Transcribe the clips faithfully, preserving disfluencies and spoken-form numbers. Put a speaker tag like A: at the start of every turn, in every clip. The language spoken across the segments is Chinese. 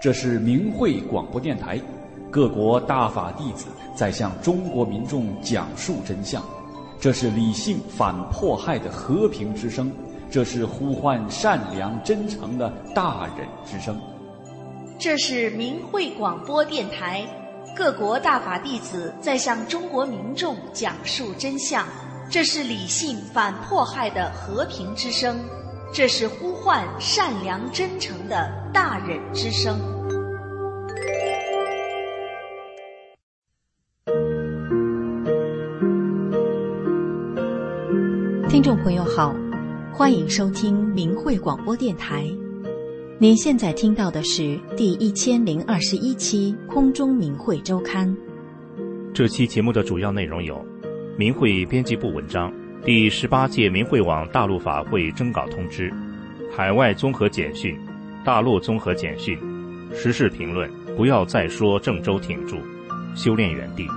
A: 这是明慧广播电台，各国大法弟子在向中国民众讲述真相。这是理性反迫害的和平之声，这是呼唤善良真诚的大忍之声。
B: 这是明慧广播电台，各国大法弟子在向中国民众讲述真相。这是理性反迫害的和平之声，这是呼唤善良真诚的大忍之声。
C: 听众朋友好，欢迎收听明慧广播电台。您现在听到的是第一千零二十一期空中明慧周刊。
D: 这期节目的主要内容有：明慧编辑部文章，第十八届明慧网大陆法会征稿通知，海外综合简讯，大陆综合简讯，时事评论，不要再说郑州挺住，修炼原地。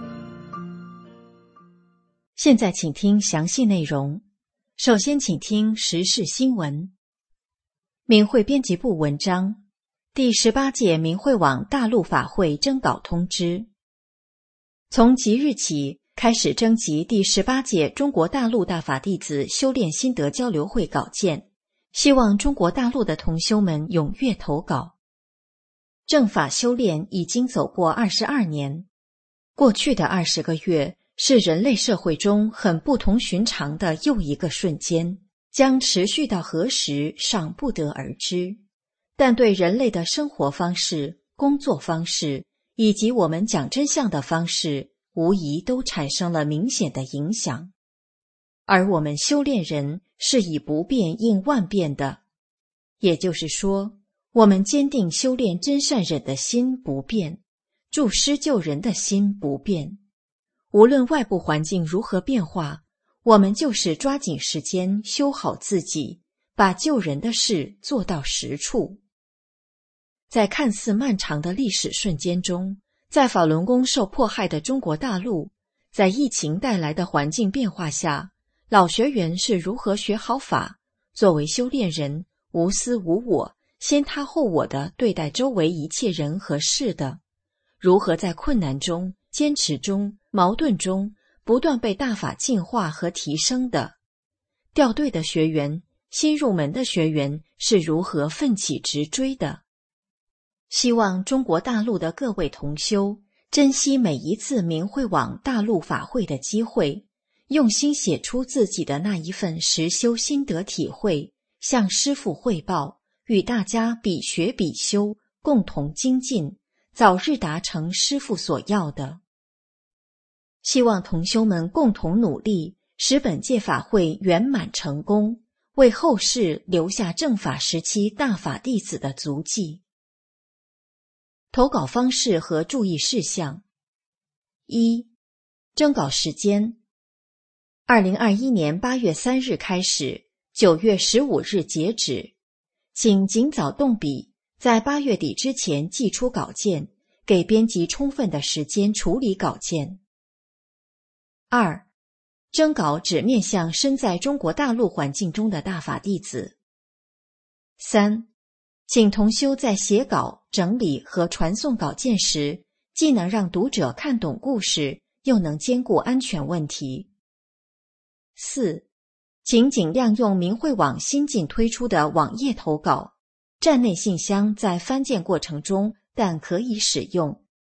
C: 现在请听详细内容。首先请听时事新闻。明慧编辑部文章，第十八届明慧网大陆法会征稿通知。从即日起开始征集第十八届中国大陆大法弟子修炼心得交流会稿件，希望中国大陆的同修们踊跃投稿。正法修炼已经走过二十二年，过去的二十个月是人类社会中很不同寻常的又一个瞬间，将持续到何时尚不得而知，但对人类的生活方式、工作方式以及我们讲真相的方式无疑都产生了明显的影响。而我们修炼人是以不变应万变的，也就是说，我们坚定修炼真善忍的心不变，助施救人的心不变。无论外部环境如何变化，我们就是抓紧时间修好自己，把救人的事做到实处。在看似漫长的历史瞬间中，在法轮功受迫害的中国大陆，在疫情带来的环境变化下，老学员是如何学好法，作为修炼人无私无我、先他后我地对待周围一切人和事的，如何在困难中、坚持中、矛盾中不断被大法净化和提升的，掉队的学员、新入门的学员是如何奋起直追的。希望中国大陆的各位同修珍惜每一次明慧网大陆法会的机会，用心写出自己的那一份实修心得体会，向师父汇报，与大家比学比修，共同精进，早日达成师父所要的。希望同修们共同努力，使本届法会圆满成功，为后世留下正法时期大法弟子的足迹。投稿方式和注意事项：一、征稿时间二零二一年八月三日开始，九月十五日截止，请尽早动笔，在八月底之前寄出稿件，给编辑充分的时间处理稿件。二、征稿只面向身在中国大陆环境中的大法弟子。三、请同修在写稿、整理和传送稿件时，既能让读者看懂故事，又能兼顾安全问题。四、请尽量用明慧网新近推出的网页投稿，站内信箱在翻件过程中，但可以使用。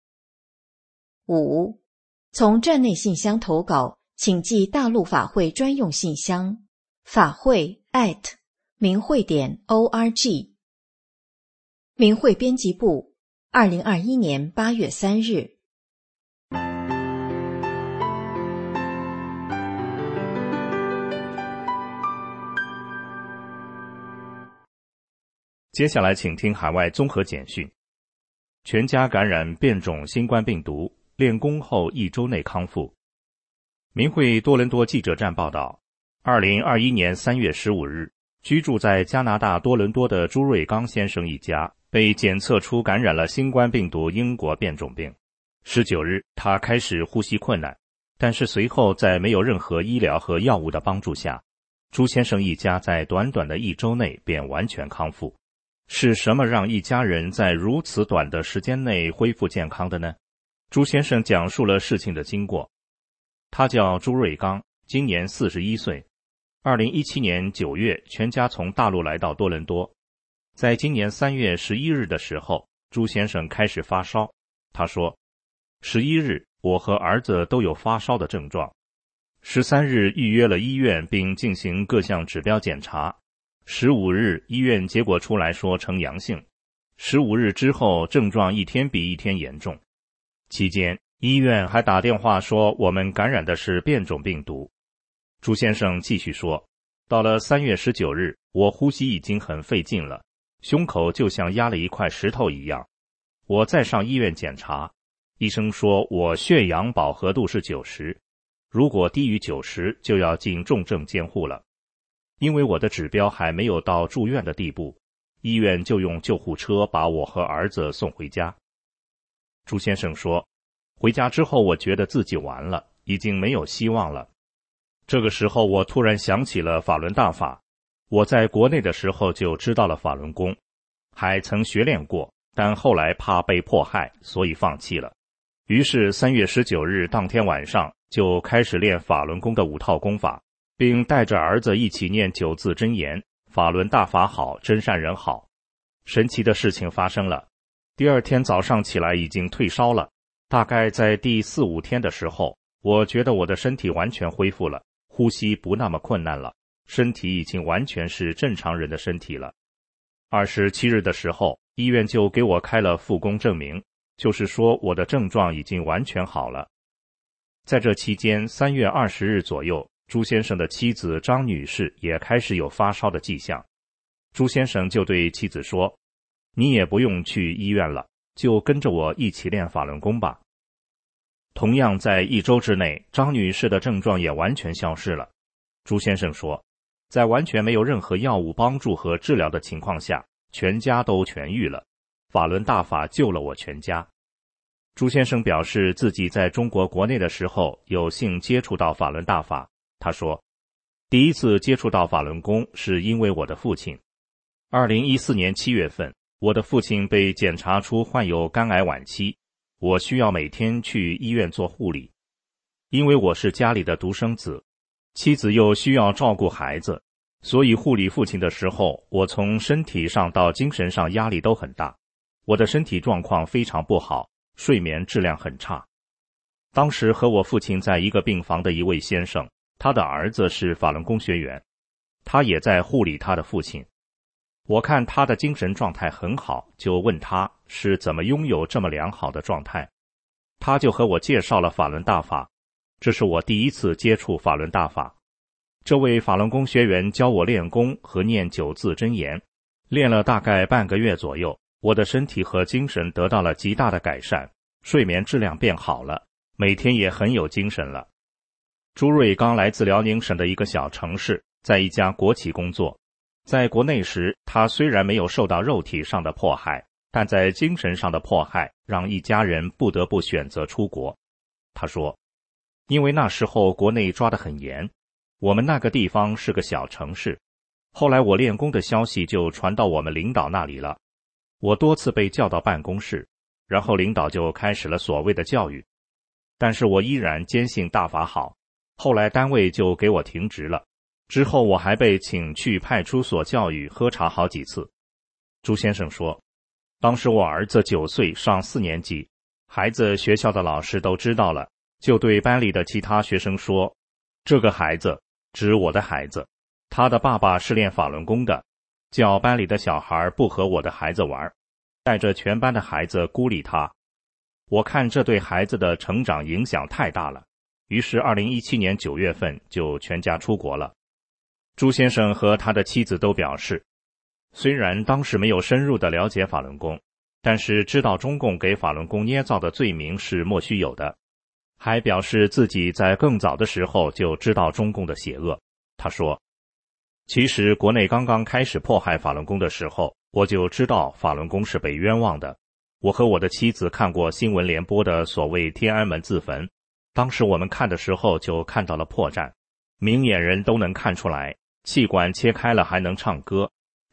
C: 五、从站内信箱投稿，请寄大陆法会专用信箱，法会 at 明慧点 org。明慧编辑部，二零二一年八月三日。
D: 接下来请听海外综合简讯。全家感染变种新冠病毒，练功后一周内康复。明慧多伦多记者站报道，二零二一年三月十五日，居住在加拿大多伦多的朱瑞刚先生一家被检测出感染了新冠病毒英国变种病。十九日，他开始呼吸困难，但是随后在没有任何医疗和药物的帮助下，朱先生一家在短短的一周内便完全康复。 是什么让一家人在如此短的时间内恢复健康的呢？朱先生讲述了事情的经过。他叫朱瑞刚，今年四十一岁。二零一七年九月，全家从大陆来到多伦多。在今年三月十一日的时候，朱先生开始发烧。他说，十一日我和儿子都有发烧的症状。十三日预约了医院并进行各项指标检查。十五日医院结果出来说呈阳性。十五日之后症状一天比一天严重。期间医院还打电话说我们感染的是变种病毒。朱先生继续说，到了三月十九日，我呼吸已经很费劲了，胸口就像压了一块石头一样。我再上医院检查，医生说我血氧饱和度是九十，如果低于九十就要进重症监护了。因为我的指标还没有到住院的地步，医院就用救护车把我和儿子送回家。朱先生说，回家之后我觉得自己完了，已经没有希望了。这个时候我突然想起了法轮大法，我在国内的时候就知道了法轮功，还曾学练过，但后来怕被迫害，所以放弃了。于是三月十九日当天晚上就开始练法轮功的五套功法，并带着儿子一起念九字真言，法轮大法好，真善人好。神奇的事情发生了，第二天早上起来已经退烧了，大概在第四五天的时候，我觉得我的身体完全恢复了，呼吸不那么困难了，身体已经完全是正常人的身体了。二十七日的时候，医院就给我开了复工证明，就是说我的症状已经完全好了。在这期间，三月二十日左右，朱先生的妻子张女士也开始有发烧的迹象。朱先生就对妻子说，你也不用去医院了，就跟着我一起练法轮功吧。同样在一周之内，张女士的症状也完全消失了。朱先生说，在完全没有任何药物帮助和治疗的情况下，全家都痊愈了。法轮大法救了我全家。朱先生表示自己在中国国内的时候有幸接触到法轮大法。他说，第一次接触到法轮功是因为我的父亲。二零一四年七月份，我的父亲被检查出患有肝癌晚期，我需要每天去医院做护理。因为我是家里的独生子，妻子又需要照顾孩子，所以护理父亲的时候，我从身体上到精神上压力都很大。我的身体状况非常不好，睡眠质量很差。当时和我父亲在一个病房的一位先生，他的儿子是法轮功学员，他也在护理他的父亲。我看他的精神状态很好，就问他是怎么拥有这么良好的状态。他就和我介绍了法轮大法，这是我第一次接触法轮大法。这位法轮功学员教我练功和念九字真言，练了大概半个月左右，我的身体和精神得到了极大的改善，睡眠质量变好了，每天也很有精神了。朱瑞刚来自辽宁省的一个小城市，在一家国企工作。在国内时，他虽然没有受到肉体上的迫害，但在精神上的迫害让一家人不得不选择出国。他说，因为那时候国内抓得很严，我们那个地方是个小城市，后来我练功的消息就传到我们领导那里了。我多次被叫到办公室，然后领导就开始了所谓的教育。但是我依然坚信大法好，后来单位就给我停职了。之后我还被请去派出所教育喝茶好几次。朱先生说，当时我儿子九岁上四年级，孩子学校的老师都知道了，就对班里的其他学生说，这个孩子，指我的孩子，他的爸爸是练法轮功的，叫班里的小孩不和我的孩子玩，带着全班的孩子孤立他。我看这对孩子的成长影响太大了，于是二零一七年九月份就全家出国了。朱先生和他的妻子都表示，虽然当时没有深入的了解法轮功，但是知道中共给法轮功捏造的罪名是莫须有的，还表示自己在更早的时候就知道中共的邪恶。他说，其实国内刚刚开始迫害法轮功的时候，我就知道法轮功是被冤枉的。我和我的妻子看过新闻联播的所谓天安门自焚，当时我们看的时候就看到了破绽，明眼人都能看出来，气管切开了还能唱歌，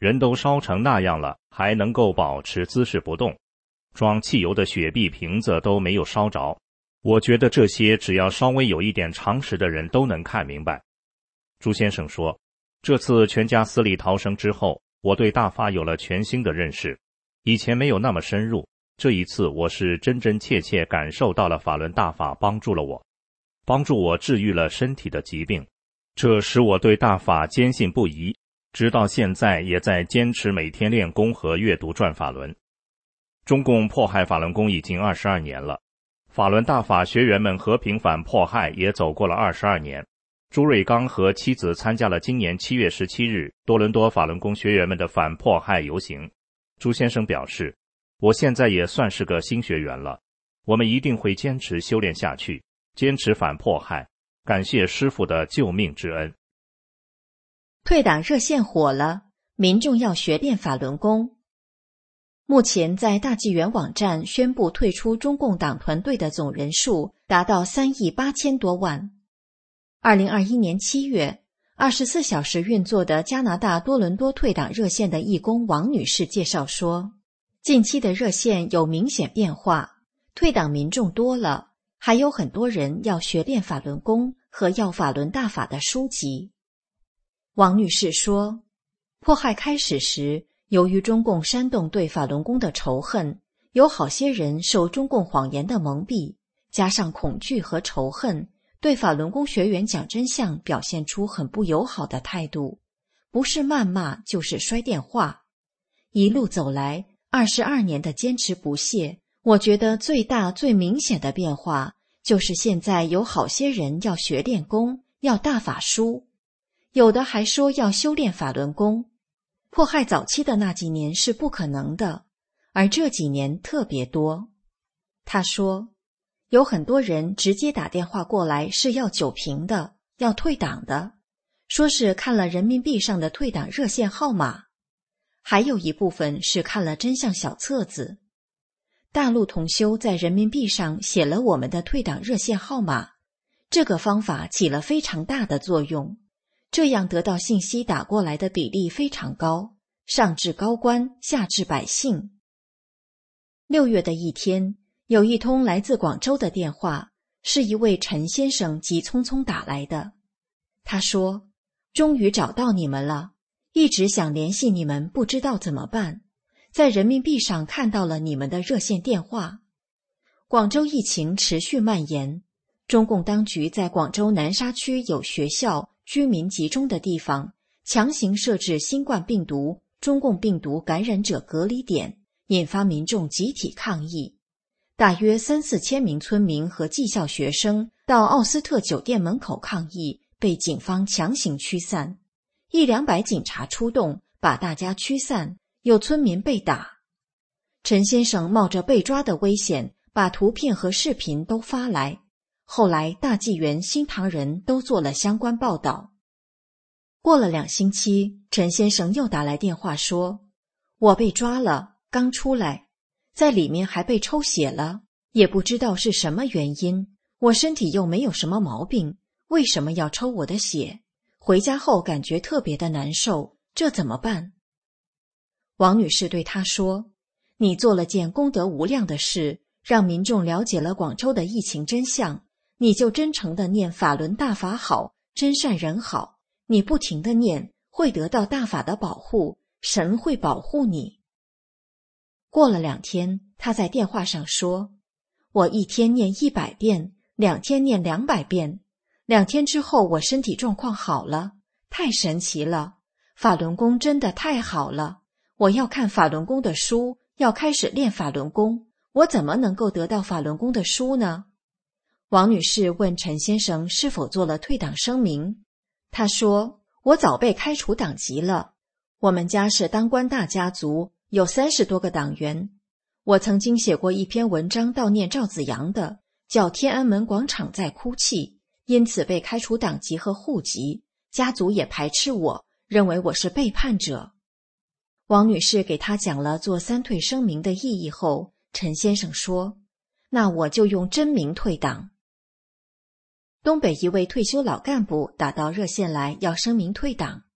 D: 人都烧成那样了，还能够保持姿势不动，装汽油的雪碧瓶子都没有烧着。我觉得这些只要稍微有一点常识的人都能看明白。朱先生说，这次全家死里逃生之后，我对大法有了全新的认识，以前没有那么深入，这一次我是真真切切感受到了法轮大法帮助了我，帮助我治愈了身体的疾病，这使我对大法坚信不疑，直到现在也在坚持每天练功和阅读转法轮。中共迫害法轮功已经二十二年了，法轮大法学员们和平反迫害也走过了二十二年。朱瑞刚和妻子参加了今年七月十七日多伦多法轮功学员们的反迫害游行。朱先生表示，我现在也算是个新学员了，我们一定会坚持修炼下去，坚持反迫害，感谢师父的救命之恩。
C: 退党热线火了，民众要学练法轮功。目前在大纪元网站宣布退出中共党团队的总人数达到三亿八千多万。二零二一年七月，二十四小时运作的加拿大多伦多退党热线的义工王女士介绍说，近期的热线有明显变化，退党民众多了，还有很多人要学练法轮功和要法轮大法的书籍。王女士说，迫害开始时，由于中共煽动对法轮功的仇恨，有好些人受中共谎言的蒙蔽，加上恐惧和仇恨，对法轮功学员讲真相表现出很不友好的态度，不是谩骂就是摔电话。一路走来，二十二年的坚持不懈，我觉得最大最明显的变化就是现在有好些人要学练功，要大法书，有的还说要修炼法轮功。迫害早期的那几年是不可能的，而这几年特别多。他说，有很多人直接打电话过来是要酒瓶的，要退党的，说是看了人民币上的退党热线号码，还有一部分是看了真相小册子。大陆同修在人民币上写了我们的退党热线号码，这个方法起了非常大的作用，这样得到信息打过来的比例非常高，上至高官，下至百姓。六月的一天，有一通来自广州的电话，是一位陈先生急匆匆打来的。他说，终于找到你们了，一直想联系你们，不知道怎么办，在人民币上看到了你们的热线电话。广州疫情持续蔓延，中共当局在广州南沙区有学校、居民集中的地方强行设置新冠病毒、中共病毒感染者隔离点，引发民众集体抗议。大约三四千名村民和技校学生到奥斯特酒店门口抗议，被警方强行驱散。一两百警察出动，把大家驱散，有村民被打。陈先生冒着被抓的危险，把图片和视频都发来。后来大纪元、新唐人都做了相关报道。过了两星期，陈先生又打来电话说，我被抓了，刚出来，在里面还被抽血了，也不知道是什么原因，我身体又没有什么毛病，为什么要抽我的血？回家后感觉特别的难受，这怎么办？王女士对他说，你做了件功德无量的事，让民众了解了广州的疫情真相，你就真诚地念法轮大法好，真善人好，你不停地念，会得到大法的保护，神会保护你。过了两天，他在电话上说，我一天念一百遍，两天念两百遍，两天之后我身体状况好了，太神奇了，法轮功真的太好了，我要看法轮功的书，要开始练法轮功，我怎么能够得到法轮功的书呢？王女士问陈先生是否做了退党声明，他说，我早被开除党籍了，我们家是当官大家族，有三十多个党员，我曾经写过一篇文章悼念赵子阳的，叫天安门广场在哭泣，因此被开除党籍和户籍，家族也排斥我，认为我是背叛者。王女士给他讲了做三退声明的意义后，陈先生说，那我就用真名退党。东北一位退休老干部打到热线来要声明退党，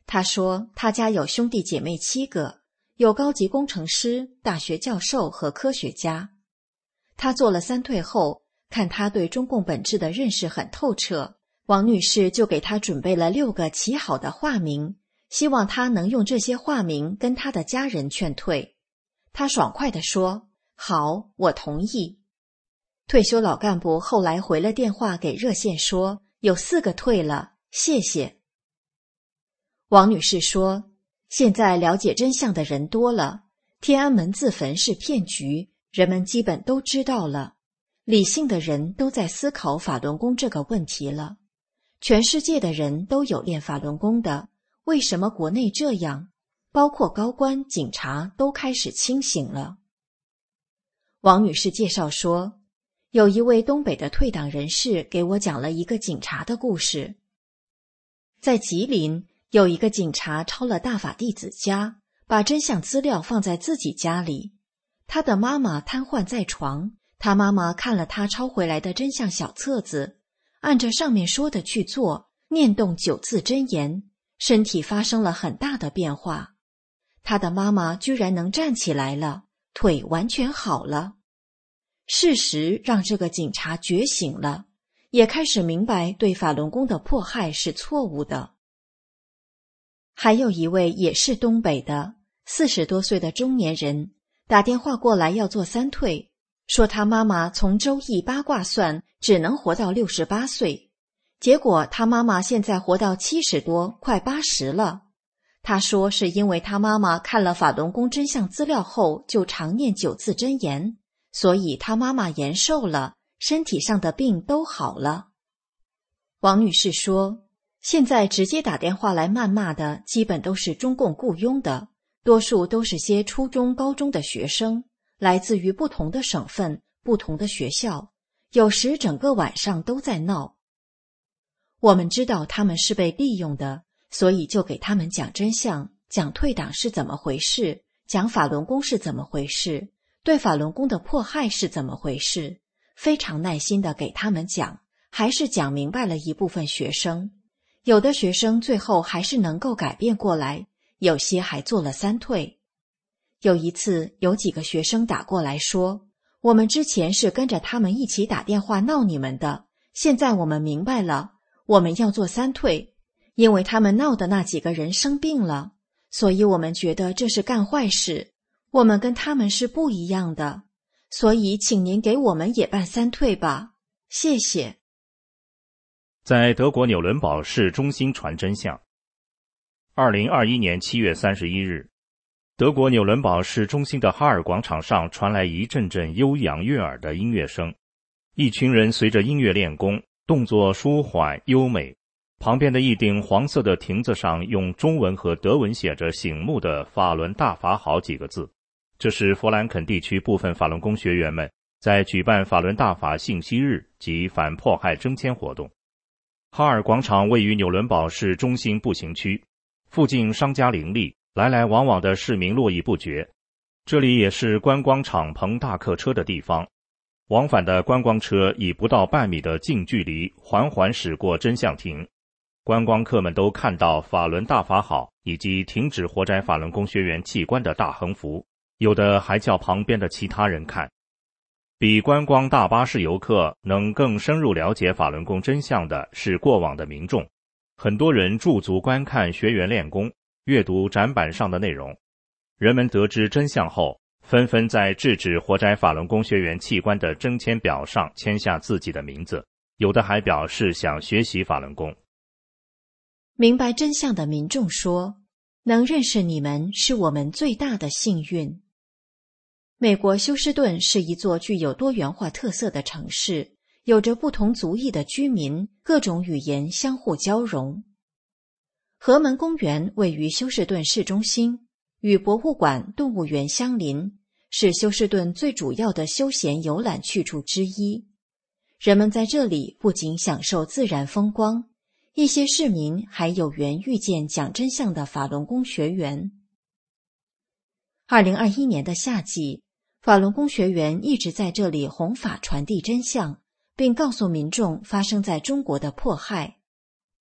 C: 他说他家有兄弟姐妹七个，有高级工程师、大学教授和科学家。他做了三退后，看他对中共本质的认识很透彻，王女士就给他准备了六个起好的化名，希望他能用这些化名跟他的家人劝退。他爽快地说：好，我同意。退休老干部后来回了电话给热线说，有四个退了，谢谢。王女士说，现在了解真相的人多了，天安门自焚是骗局，人们基本都知道了，理性的人都在思考法轮功这个问题了。全世界的人都有练法轮功的，为什么国内这样？包括高官、警察都开始清醒了。王女士介绍说，有一位东北的退党人士给我讲了一个警察的故事。在吉林，有一个警察抄了大法弟子家，把真相资料放在自己家里。他的妈妈瘫痪在床，他妈妈看了他抄回来的真相小册子，按着上面说的去做，念动九字真言，身体发生了很大的变化。他的妈妈居然能站起来了，腿完全好了。事实让这个警察觉醒了，也开始明白对法轮功的迫害是错误的。还有一位也是东北的四十多岁的中年人，打电话过来要做三退，说他妈妈从周易八卦算只能活到六十八岁，结果他妈妈现在活到七十多，快八十了。他说是因为他妈妈看了法轮功真相资料后就常念九字真言，所以他妈妈延寿了，身体上的病都好了。王女士说，现在直接打电话来谩骂的基本都是中共雇佣的，多数都是些初中、高中的学生，来自于不同的省份、不同的学校，有时整个晚上都在闹。我们知道他们是被利用的，所以就给他们讲真相，讲退党是怎么回事，讲法轮功是怎么回事，对法轮功的迫害是怎么回事，非常耐心地给他们讲，还是讲明白了一部分学生。有的学生最后还是能够改变过来，有些还做了三退。有一次，有几个学生打过来说，我们之前是跟着他们一起打电话闹你们的，现在我们明白了，我们要做三退，因为他们闹的那几个人生病了，所以我们觉得这是干坏事，我们跟他们是不一样的，所以请您给我们也办三退吧，谢谢。
D: 在德国纽伦堡市中心传真相。二零二一年七月三十一日，德国纽伦堡市中心的哈尔广场上传来一阵阵悠扬悦耳的音乐声，一群人随着音乐练功，动作舒缓优美。旁边的一顶黄色的亭子上用中文和德文写着醒目的法轮大法好几个字，这是弗兰肯地区部分法轮功学员们在举办法轮大法信息日及反迫害征签活动。哈尔广场位于纽伦堡市中心步行区，附近商家林立，来来往往的市民络绎不绝。这里也是观光敞篷大客车的地方，往返的观光车以不到半米的近距离缓缓驶过真相亭。观光客们都看到法轮大法好以及停止活摘法轮功学员器官的大横幅，有的还叫旁边的其他人看。比观光大巴士游客能更深入了解法轮功真相的是过往的民众，很多人驻足观看学员练功，阅读展板上的内容。人们得知真相后，纷纷在制止活摘法轮功学员器官的征签表上签下自己的名字，有的还表示想学习法轮功。
C: 明白真相的民众说，能认识你们是我们最大的幸运。美国休斯顿是一座具有多元化特色的城市，有着不同族裔的居民，各种语言相互交融。河门公园位于休斯顿市中心，与博物馆、动物园相邻，是休斯顿最主要的休闲游览去处之一。人们在这里不仅享受自然风光，一些市民还有缘遇见讲真相的法轮功学员。二零二一年的夏季，法轮功学员一直在这里弘法传递真相，并告诉民众发生在中国的迫害。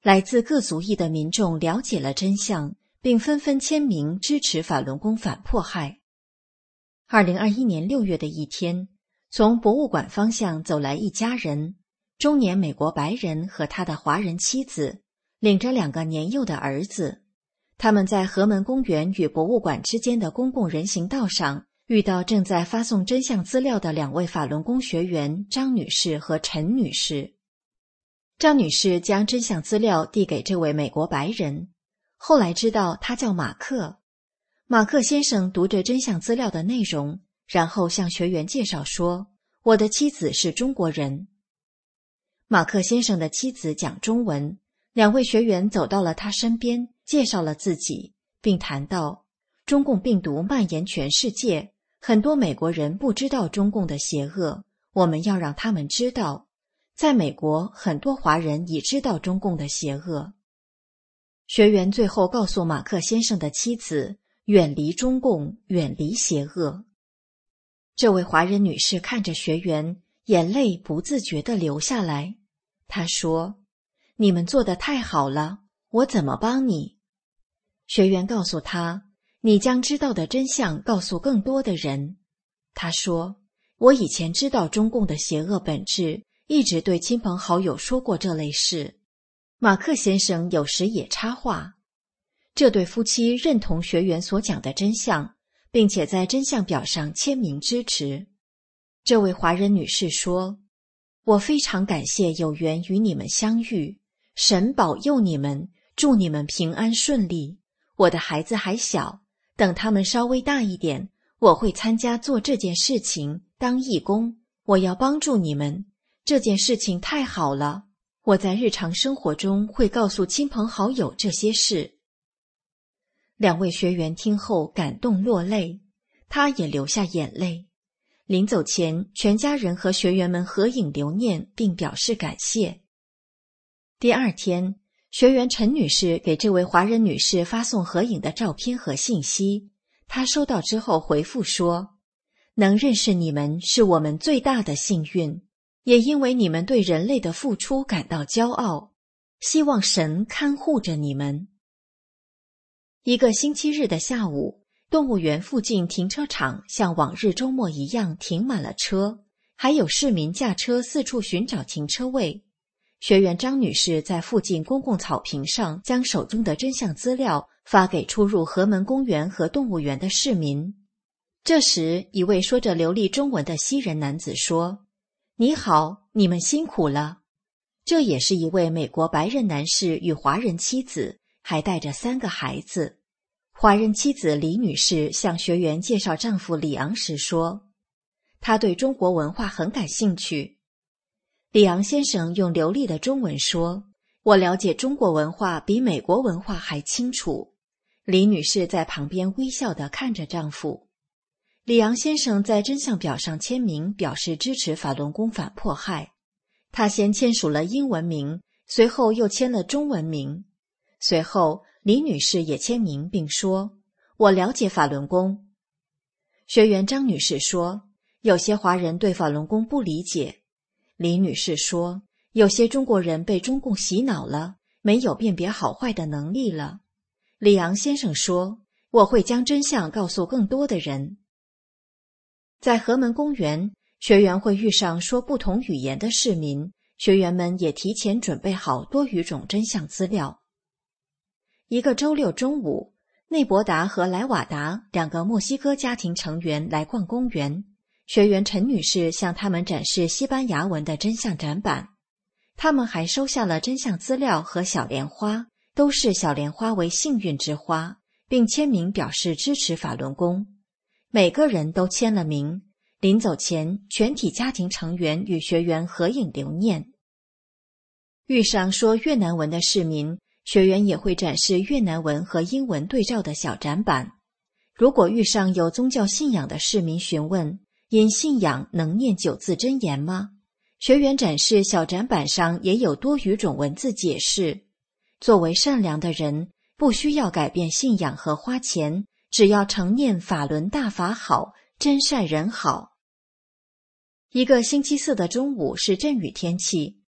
C: 来自各族裔的民众了解了真相，并纷纷签名支持法轮功反迫害。二零二一年六月的一天，从博物馆方向走来一家人，中年美国白人和他的华人妻子，领着两个年幼的儿子。他们在河门公园与博物馆之间的公共人行道上，遇到正在发送真相资料的两位法轮功学员张女士和陈女士。张女士将真相资料递给这位美国白人，后来知道他叫马克。马克先生读着真相资料的内容，然后向学员介绍说，我的妻子是中国人。马克先生的妻子讲中文，两位学员走到了他身边，介绍了自己，并谈到中共病毒蔓延全世界，很多美国人不知道中共的邪恶，我们要让他们知道。在美国，很多华人已知道中共的邪恶。学员最后告诉马克先生的妻子，远离中共，远离邪恶。这位华人女士看着学员，眼泪不自觉地流下来。她说，你们做得太好了，我怎么帮你？学员告诉她，你将知道的真相告诉更多的人。她说，我以前知道中共的邪恶本质，一直对亲朋好友说过这类事。马克先生有时也插话。这对夫妻认同学员所讲的真相，并且在真相表上签名支持。这位华人女士说，我非常感谢有缘与你们相遇，神保佑你们，祝你们平安顺利。我的孩子还小，等他们稍微大一点，我会参加做这件事情，当义工，我要帮助你们。这件事情太好了，我在日常生活中会告诉亲朋好友这些事。两位学员听后感动落泪，他也流下眼泪。临走前，全家人和学员们合影留念，并表示感谢。第二天，学员陈女士给这位华人女士发送合影的照片和信息，她收到之后回复说，能认识你们是我们最大的幸运，也因为你们对人类的付出感到骄傲，希望神看护着你们。一个星期日的下午，动物园附近停车场像往日周末一样停满了车，还有市民驾车四处寻找停车位。学员张女士在附近公共草坪上将手中的真相资料发给出入河门公园和动物园的市民。这时，一位说着流利中文的西人男子说，你好，你们辛苦了。这也是一位美国白人男士与华人妻子，还带着三个孩子。华人妻子李女士向学员介绍丈夫李昂时说，他对中国文化很感兴趣。李昂先生用流利的中文说，我了解中国文化比美国文化还清楚。李女士在旁边微笑地看着丈夫。李昂先生在真相表上签名，表示支持法轮功反迫害。他先签署了英文名，随后又签了中文名。随后，李女士也签名并说，我了解法轮功。学员张女士说，有些华人对法轮功不理解。李女士说，有些中国人被中共洗脑了，没有辨别好坏的能力了。李昂先生说，我会将真相告诉更多的人。在河门公园，学员会遇上说不同语言的市民，学员们也提前准备好多语种真相资料。一个周六中午，内伯达和莱瓦达两个墨西哥家庭成员来逛公园，学员陈女士向他们展示西班牙文的真相展板，他们还收下了真相资料和小莲花，都视小莲花为幸运之花，并签名表示支持法轮功。每个人都签了名，临走前，全体家庭成员与学员合影留念。遇上说越南文的市民，学员也会展示越南文和英文对照的小展板。如果遇上有宗教信仰的市民询问，因信仰能念九字真言吗？学员展示小展板上也有多语种文字解释。作为善良的人，不需要改变信仰和花钱，只要承念法轮大法好，真善人好。一个星期四的中午是阵雨天气，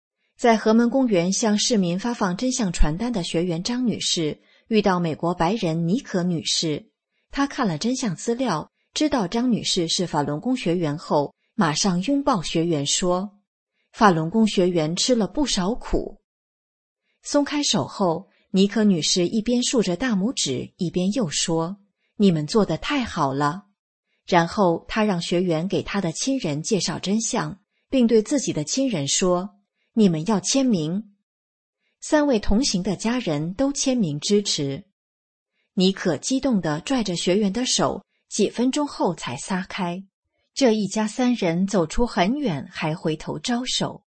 C: 在河门公园向市民发放真相传单的学员张女士遇到美国白人妮可女士，她看了真相资料，知道张女士是法轮功学员后，马上拥抱学员说，法轮功学员吃了不少苦。松开手后，妮可女士一边竖着大拇指，一边又说，你们做得太好了。然后她让学员给她的亲人介绍真相，并对自己的亲人说，你们要签名。三位同行的家人都签名支持。妮可激动地拽着学员的手，几分钟后才撒开。这一家三人走出很远，还回头招手。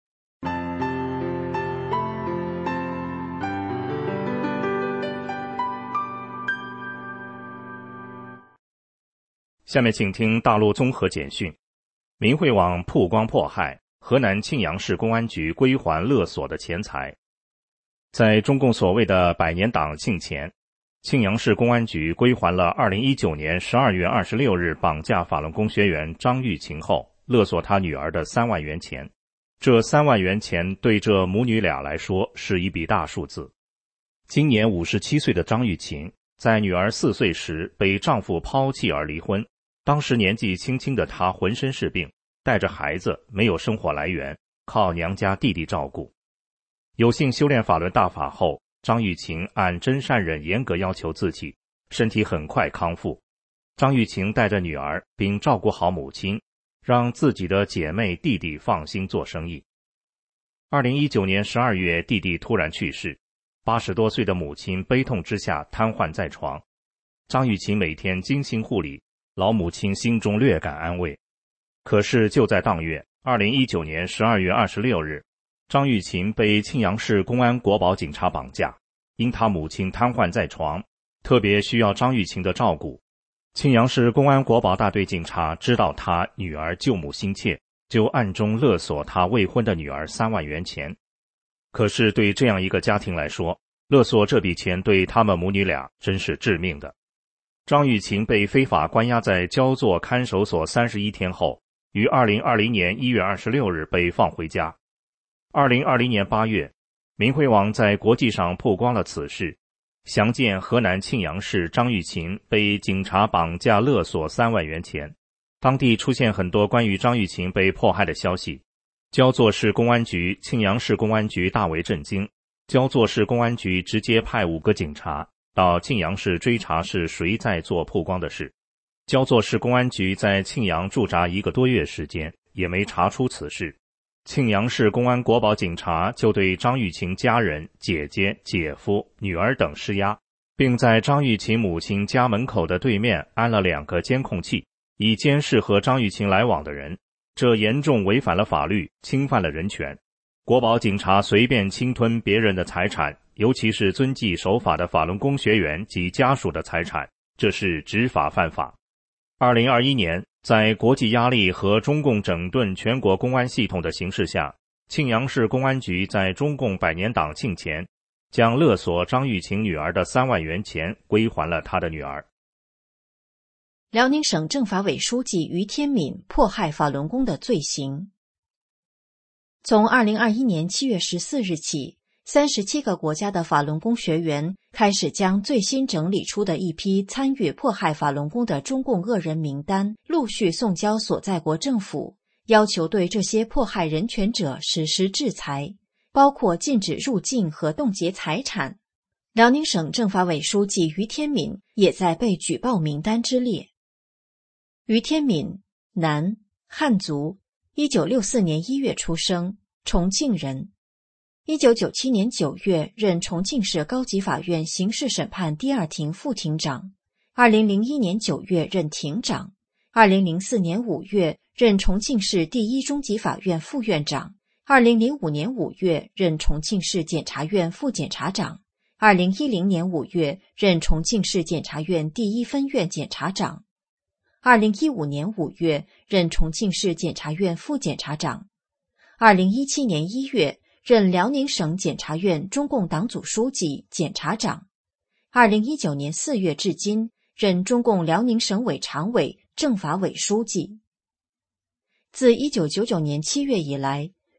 D: 下面请听大陆综合简讯。明慧网曝光迫害，河南庆阳市公安局归还勒索的钱财。在中共所谓的百年党庆前，庆阳市公安局归还了二零一九年十二月二十六日绑架法轮功学员张玉琴后勒索他女儿的三万元钱。这三万元钱对这母女俩来说是一笔大数字。今年五十七岁的张玉琴在女儿四岁时被丈夫抛弃而离婚，当时年纪轻轻的她浑身是病，带着孩子没有生活来源，靠娘家弟弟照顾。有幸修炼法轮大法后，张玉琴按真善忍严格要求自己，身体很快康复。张玉琴带着女儿并照顾好母亲，让自己的姐妹弟弟放心做生意。二零一九年十二月，弟弟突然去世，八十多岁的母亲悲痛之下瘫痪在床。张玉琴每天精心护理，老母亲心中略感安慰。可是就在当月，二零一九年十二月二十六日，张玉琴被庆阳市公安国保警察绑架，因她母亲瘫痪在床，特别需要张玉琴的照顾。庆阳市公安国保大队警察知道她女儿救母心切，就暗中勒索她未婚的女儿三万元钱。可是对这样一个家庭来说，勒索这笔钱对他们母女俩真是致命的。张玉琴被非法关押在焦作看守所三十一天后，于二零二零年一月二十六日被放回家。二零二零年八月，明慧网在国际上曝光了此事，详见河南庆阳市张玉琴被警察绑架勒索三万元钱。当地出现很多关于张玉琴被迫害的消息，焦作市公安局、庆阳市公安局大为震惊。焦作市公安局直接派五个警察到庆阳市追查是谁在做曝光的事。焦作市公安局在庆阳驻扎一个多月时间，也没查出此事。庆阳市公安国保警察就对张玉琴家人、姐姐、姐夫、女儿等施压，并在张玉琴母亲家门口的对面安了两个监控器，以监视和张玉琴来往的人。这严重违反了法律，侵犯了人权。国保警察随便侵吞别人的财产，尤其是遵纪守法的法轮功学员及家属的财产，这是执法犯法。二零二一年，在国际压力和中共整顿全国公安系统的形势下，庆阳市公安局在中共百年党庆前，将勒索张玉琴女儿的三万元钱归还了她的女儿。
C: 辽宁省政法委书记于天敏迫害法轮功的罪行。从二零二一年七月十四日起，三十七个国家的法轮功学员开始将最新整理出的一批参与迫害法轮功的中共恶人名单陆续送交所在国政府，要求对这些迫害人权者实施制裁，包括禁止入境和冻结财产。辽宁省政法委书记于天敏也在被举报名单之列。于天敏，男，汉族，一九六四年一月出生，重庆人。一九九七年九月任重庆市高级法院刑事审判第二庭副庭长，二零零一年九月任庭长，二零零四年五月任重庆市第一中级法院副院长，二零零五年五月任重庆市检察院副检察长，二零一零年五月任重庆市检察院第一分院检察长，二零一五年五月任重庆市检察院副检察长，二零一七年一月任辽宁省检察院中共党组书记、检察长，二零一九年四月至今任中共辽宁省委常委、政法委书记。自一九九九年七月以来，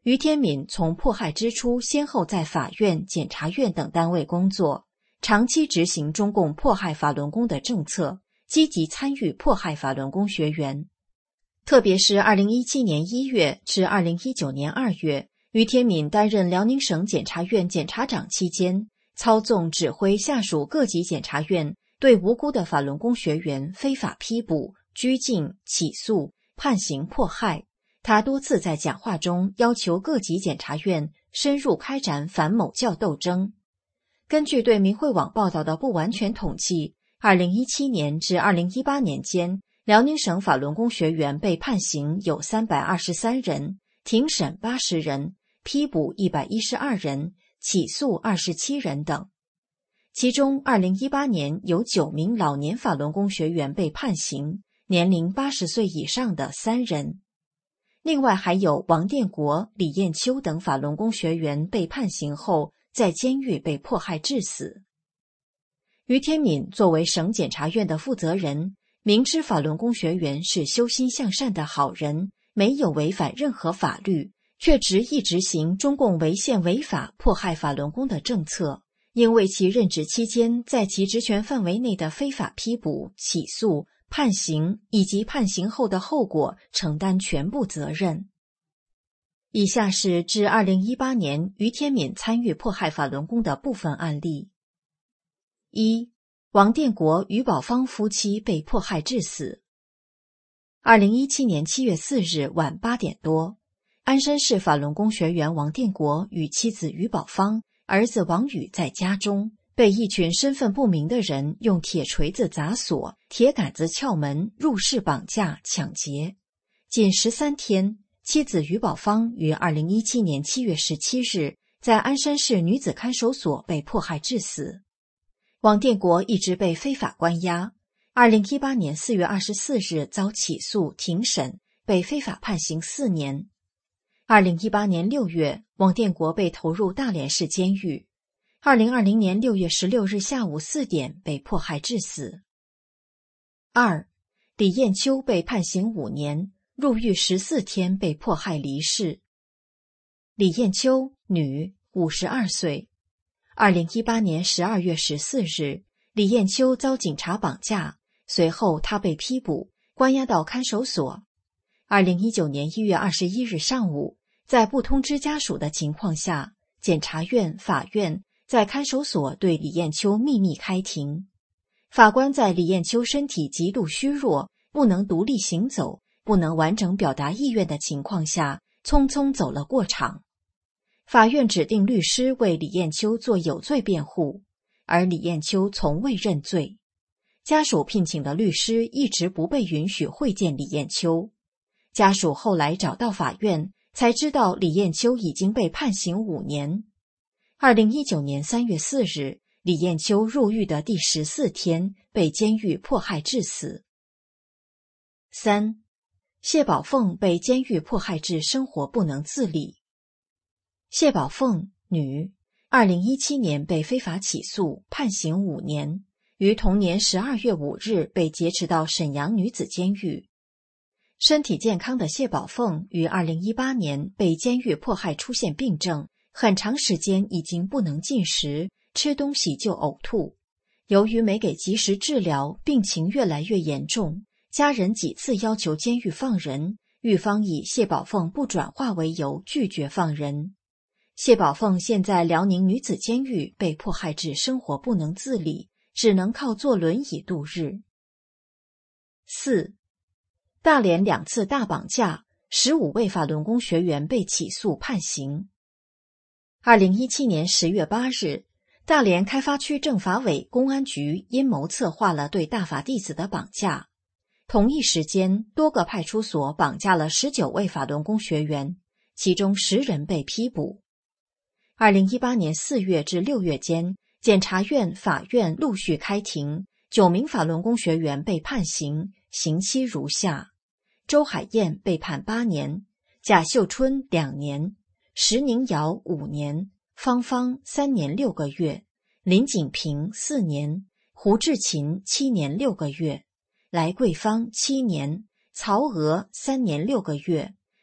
C: 于天敏从迫害之初，先后在法院、检察院等单位工作，长期执行中共迫害法轮功的政策，积极参与迫害法轮功学员。特别是二零一七年一月至二零一九年二月，于天敏担任辽宁省检察院检察长期间，操纵指挥下属各级检察院对无辜的法轮功学员非法批捕、拘禁、起诉、判刑迫害。他多次在讲话中要求各级检察院深入开展反某教斗争。根据对明慧网报道的不完全统计，二零一七年至二零一八年间，辽宁省法轮功学员被判刑有三百二十三人，庭审八十人，批捕一百一十二人，起诉二十七人等。其中二零一八年有九名老年法轮功学员被判刑，年龄八十岁以上的三人。另外还有王殿国、李艳秋等法轮功学员被判刑后在监狱被迫害致死。于天敏作为省检察院的负责人，明知法轮功学员是修心向善的好人，没有违反任何法律，却执意执行中共违宪违法迫害法轮功的政策，应为其任职期间在其职权范围内的非法批捕、起诉、判刑以及判刑后的后果承担全部责任。以下是至二零一八年于天敏参与迫害法轮功的部分案例。一、王殿国、于宝芳夫妻被迫害致死。二零一七年七月四日晚八点多，鞍山市法轮功学员王殿国与妻子于宝芳、儿子王宇在家中被一群身份不明的人用铁锤子砸锁、铁杆子撬门、入室绑架、抢劫。仅十三天，妻子于宝芳于二零一七年七月十七日在鞍山市女子看守所被迫害致死。王殿国一直被非法关押，二零一八年四月二十四日遭起诉庭审，被非法判刑四年。二零一八年六月，王殿国被投入大连市监狱。二零二零年六月十六日下午四点被迫害致死。二、李艳秋被判刑五年，入狱十四天被迫害离世。李艳秋，女，五十二岁。二零一八年十二月十四日，李艳秋遭警察绑架，随后她被批捕，关押到看守所。二零一九年一月二十一日上午，在不通知家属的情况下，检察院、法院在看守所对李艳秋秘密开庭。法官在李艳秋身体极度虚弱，不能独立行走，不能完整表达意愿的情况下，匆匆走了过场。法院指定律师为李艳秋做有罪辩护，而李艳秋从未认罪。家属聘请的律师一直不被允许会见李艳秋。家属后来找到法院，才知道李艳秋已经被判刑五年。二零一九年三月四日，李艳秋入狱的第十四天被监狱迫害致死。三、谢宝凤被监狱迫害致生活不能自理。谢宝凤，女，二零一七年被非法起诉，判刑五年，于同年十二月五日被劫持到沈阳女子监狱。身体健康的谢宝凤于二零一八年被监狱迫害出现病症，很长时间已经不能进食，吃东西就呕吐。由于没给及时治疗，病情越来越严重，家人几次要求监狱放人，狱方以谢宝凤不转化为由拒绝放人。谢宝凤现在辽宁女子监狱被迫害至生活不能自理，只能靠坐轮椅度日。四、大连两次大绑架，十五位法轮功学员被起诉判刑。二零一七年十月八日，大连开发区政法委公安局阴谋策划了对大法弟子的绑架。同一时间，多个派出所绑架了十九位法轮功学员，其中十人被批捕。二零一八年四月至六月间，检察院、法院陆续开庭，九名法轮功学员被判刑，刑期如下：周海燕被判八年，贾秀春两年，石宁瑶五年，方方三年六个月，林景平四年，胡志勤七年六个月，来桂芳七年，曹娥三年六个月，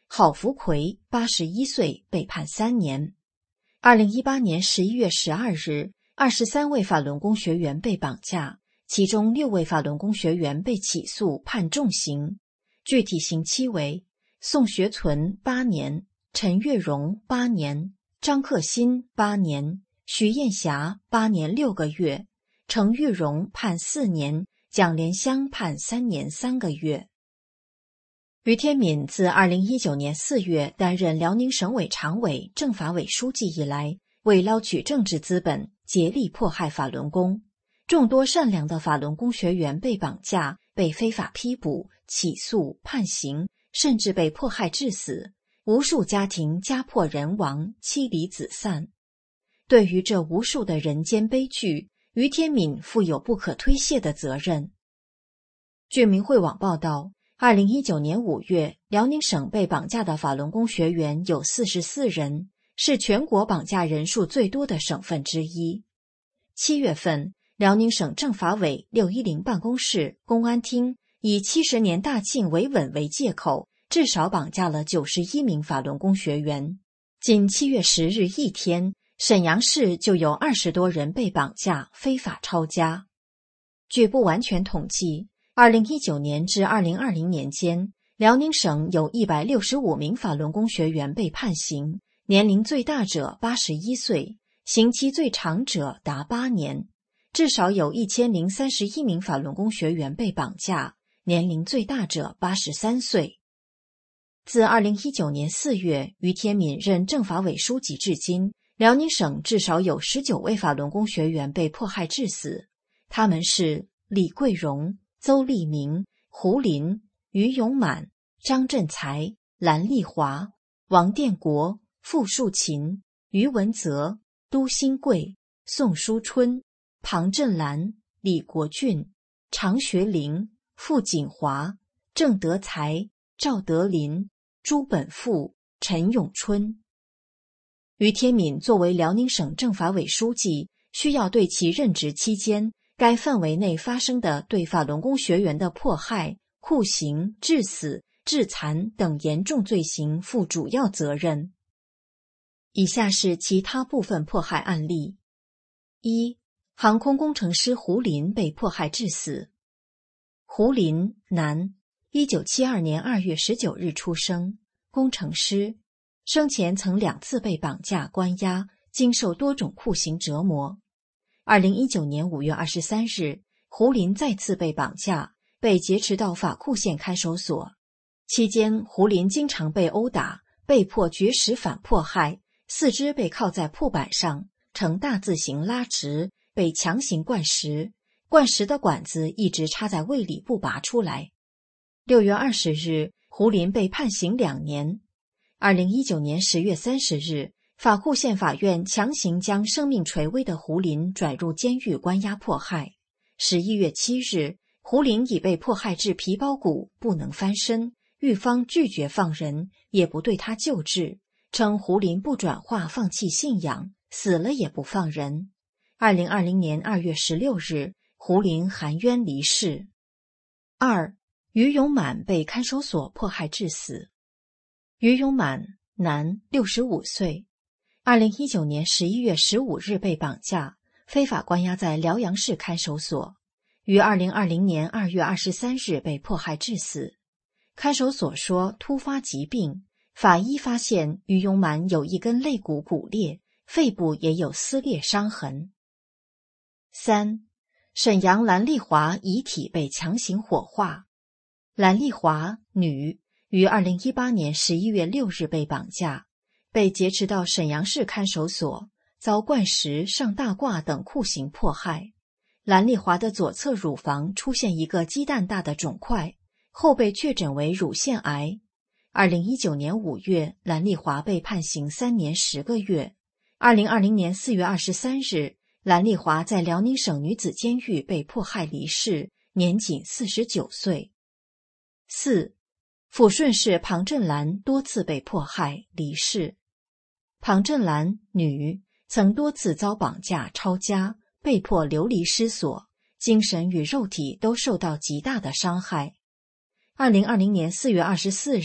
C: 郝福奎八十一岁被判三年。二零一八年十一月十二日，二十三位法轮功学员被绑架，其中六位法轮功学员被起诉判重刑，具体刑期为宋学存八年、陈月荣八年、张克新八年、徐艳霞八年六个月，程玉荣判四年，蒋莲香判三年三个月。于天敏自二零一九年四月担任辽宁省委常委、政法委书记以来，为捞取政治资本，竭力迫害法轮功。众多善良的法轮功学员被绑架、被非法批捕、起诉、判刑，甚至被迫害致死，无数家庭家破人亡、妻离子散。对于这无数的人间悲剧，于天敏负有不可推卸的责任。据明慧网报道，二零一九年五月，辽宁省被绑架的法轮功学员有四十四人，是全国绑架人数最多的省份之一。七月份，辽宁省政法委六一零办公室、公安厅以七十年大庆维稳为借口，至少绑架了九十一名法轮功学员。仅七月十日一天，沈阳市就有二十多人被绑架、非法抄家。据不完全统计，二零一九年至二零二零年间，辽宁省有一百六十五名法轮功学员被判刑，年龄最大者八十一岁，刑期最长者达八年。至少有一千零三十一名法轮功学员被绑架，年龄最大者八十三岁。自二零一九年四月于天敏任政法委书记至今，辽宁省至少有十九位法轮功学员被迫害致死，他们是李桂荣、邹立明、胡林、于永满、张振才、蓝丽华、王殿国、傅树琴、于文泽、都新贵、宋淑春、庞振兰、李国俊、常学林、傅锦华、郑德才、赵德林、朱本富、陈永春。于天敏作为辽宁省政法委书记，需要对其任职期间该范围内发生的对法轮功学员的迫害、酷刑、致死、致残等严重罪行负主要责任。以下是其他部分迫害案例：一、航空工程师胡林被迫害致死。胡林，男，一九七二年二月十九日出生，工程师，生前曾两次被绑架关押，经受多种酷刑折磨。二零一九年五月二十三日，胡林再次被绑架，被劫持到法库县看守所。期间，胡林经常被殴打，被迫绝食反迫害，四肢被铐在铺板上，呈大字形拉直，被强行灌食，灌食的管子一直插在胃里不拔出来。六月二十日，胡林被判刑两年。二零一九年十月三十日，法库县法院强行将生命垂危的胡林转入监狱关押迫害。十一月七日，胡林已被迫害至皮包骨，不能翻身，狱方拒绝放人，也不对他救治，称胡林不转化放弃信仰，死了也不放人。二零二零年二月十六日，胡林含冤离世。二、于永满被看守所迫害致死。于永满，男，六十五岁，二零一九年十一月十五日被绑架，非法关押在辽阳市看守所，于二零二零年二月二十三日被迫害致死。看守所说突发疾病，法医发现于永满有一根肋骨骨裂，肺部也有撕裂伤痕。三、沈阳蓝丽华遗体被强行火化。蓝丽华，女，于二零一八年十一月六日被绑架，被劫持到沈阳市看守所，遭灌食、上大褂等酷刑迫害。蓝丽华的左侧乳房出现一个鸡蛋大的肿块，后被确诊为乳腺癌。二零一九年五月，蓝丽华被判刑三年十个月。二零二零年四月二十三日，蓝丽华在辽宁省女子监狱被迫害离世，年仅四十九岁。四、抚顺市庞振兰多次被迫害离世。庞振兰，女，曾多次遭绑架、抄家，被迫流离失所，精神与肉体都受到极大的伤害。二零二零年四月二十四日，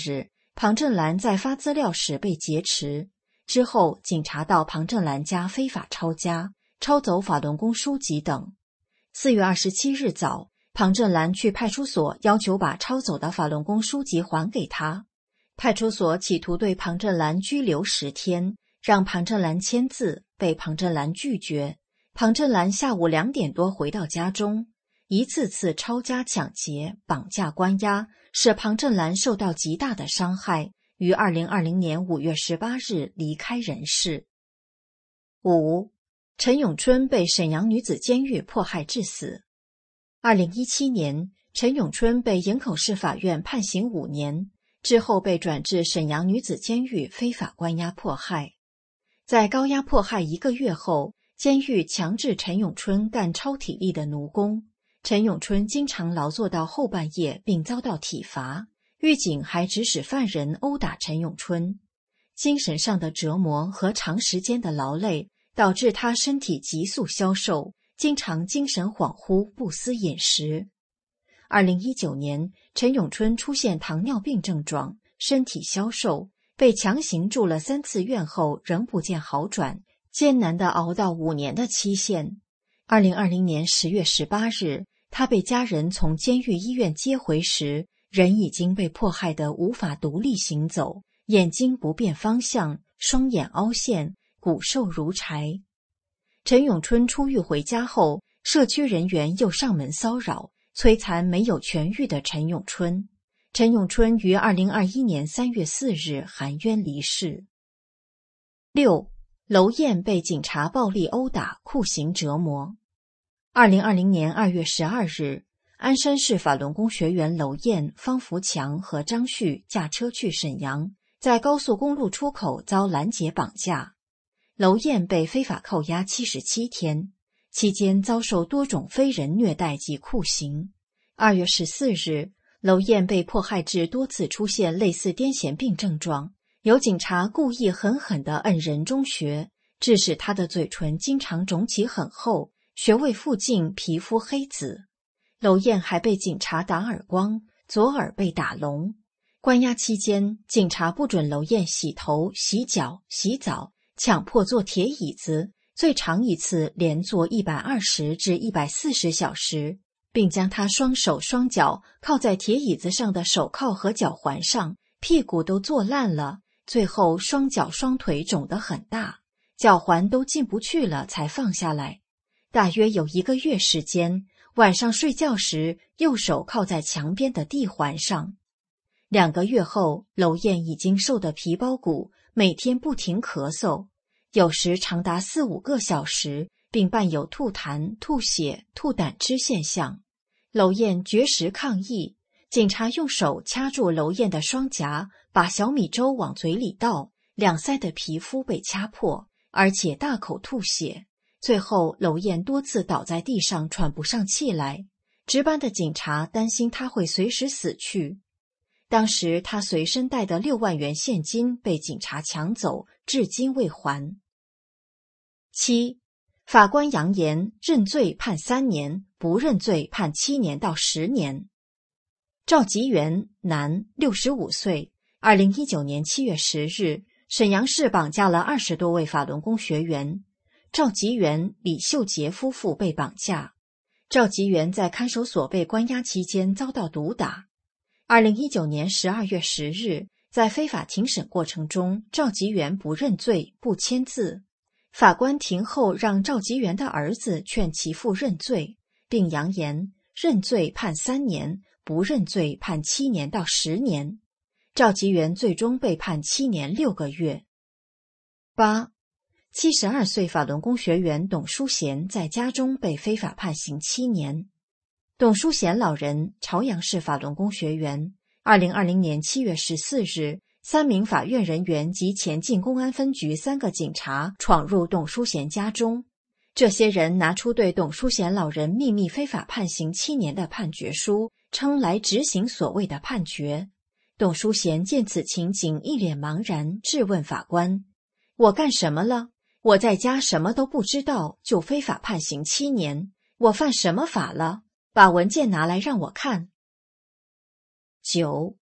C: 庞正兰在发资料时被劫持，之后警察到庞正兰家非法抄家，抄走法轮功书籍等。四月二十七日早，庞正兰去派出所要求把抄走的法轮功书籍还给他。派出所企图对庞正兰拘留十天，让庞正兰签字，被庞正兰拒绝。庞正兰下午两点多回到家中，一次次抄家抢劫、绑架关押，使庞正兰受到极大的伤害，于二零二零年五月十八日离开人世。五、陈永春被沈阳女子监狱迫害致死。二零一七年，陈永春被营口市法院判刑五年，之后被转至沈阳女子监狱非法关押迫害。在高压迫害一个月后，监狱强制陈永春干超体力的奴工，陈永春经常劳作到后半夜并遭到体罚，狱警还指使犯人殴打陈永春。精神上的折磨和长时间的劳累导致他身体急速消瘦，经常精神恍惚，不思饮食。二零一九年，陈永春出现糖尿病症状，身体消瘦，被强行住了三次院后仍不见好转，艰难地熬到五年的期限。二零二零年十月十八日，他被家人从监狱医院接回时，人已经被迫害得无法独立行走，眼睛不辨方向，双眼凹陷，骨瘦如柴。陈永春出狱回家后，社区人员又上门骚扰，摧残没有痊愈的陈永春。陈永春于二零二一年三月四日含冤离世。六、娄燕被警察暴力殴打、酷刑折磨。二零二零年二月十二日，鞍山市法轮功学员娄燕、方福强和张旭驾车去沈阳，在高速公路出口遭拦截绑架。娄燕被非法扣押七十七天，期间遭受多种非人虐待及酷刑。二月十四日，娄燕被迫害至多次出现类似癫痫病症状，有警察故意狠狠地摁人中穴，致使他的嘴唇经常肿起很厚，穴位附近皮肤黑紫。娄燕还被警察打耳光，左耳被打聋。关押期间，警察不准娄燕洗头、洗脚、洗澡，强迫坐铁椅子，最长一次连坐一百二十至一百四十小时，并将他双手双脚靠在铁椅子上的手铐和脚环上，屁股都坐烂了，最后双脚双腿肿得很大，脚环都进不去了才放下来。大约有一个月时间，晚上睡觉时右手靠在墙边的地环上。两个月后，娄燕已经瘦得皮包骨，每天不停咳嗽，有时长达四五个小时，并伴有吐痰、吐血、吐胆汁现象。娄燕绝食抗议，警察用手掐住娄燕的双颊，把小米粥往嘴里倒，两腮的皮肤被掐破，而且大口吐血。最后，娄燕多次倒在地上喘不上气来，值班的警察担心他会随时死去。当时他随身带的六万元现金被警察抢走，至今未还。七、法官扬言认罪判三年，不认罪判七年到十年。赵吉元，男，六十五岁，二零一九年七月十日，沈阳市绑架了二十多位法轮功学员。赵吉元、李秀杰夫妇被绑架。赵吉元在看守所被关押期间遭到毒打。二零一九年十二月十日，在非法庭审过程中，赵吉元不认罪、不签字。法官庭后让赵吉元的儿子劝其父认罪，并扬言认罪判三年，不认罪判七年到十年。赵吉元最终被判七年六个月。八、七十二岁法轮功学员董淑贤在家中被非法判刑七年。董淑贤老人，朝阳市法轮功学员。二零二零年七月十四日，三名法院人员及前进公安分局三个警察闯入董淑贤家中。这些人拿出对董淑贤老人秘密非法判刑七年的判决书，称来执行所谓的判决。董淑贤见此情景，一脸茫然，质问法官：“我干什么了？我在家什么都不知道，就非法判刑七年，我犯什么法了？把文件拿来让我看。”九、